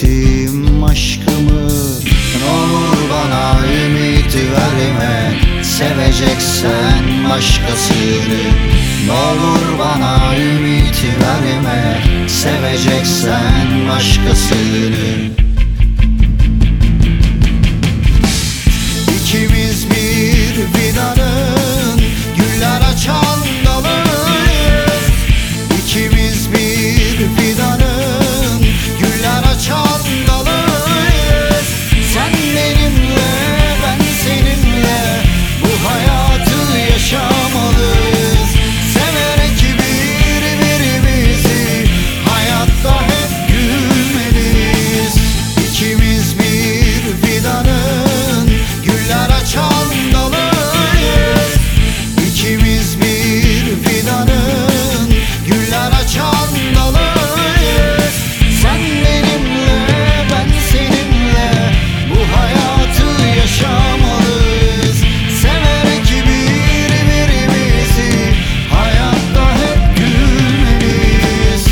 ettim aşkımı. Ne olur bana ümit verme, seveceksen başkasını. Ne olur bana ümit verme, seveceksen başkasını. İkimiz bir fidanın güller açan dalıyız. İkimiz bir fidanın güller açan dalıyız. Sen benimle, ben seninle bu hayatı yaşamalıyız. Severek birbirimizi hayatta hep gülmeliyiz. İkimiz bir fidanın güller açan dalıyız. İkimiz bir fidanın güller açan dalıyız. Sen benimle, ben seninle bu hayatı yaşamalıyız. Severek birbirimizi hayatta hep gülmeliyiz.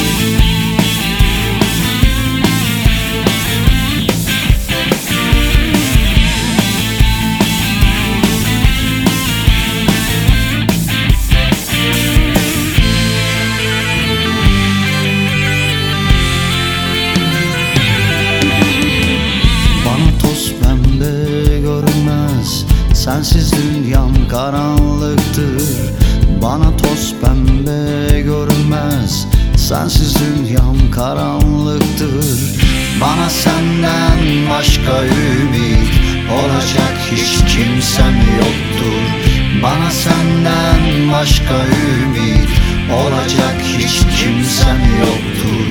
Bana toz pembe görünmez, sensiz dünyam karanlıktır. Bana toz pembe görünmez, sensiz dünyam karanlıktır. Bana senden başka ümit olacak hiç kimsem yoktur. Bana senden başka ümit olacak hiç kimsem yoktur.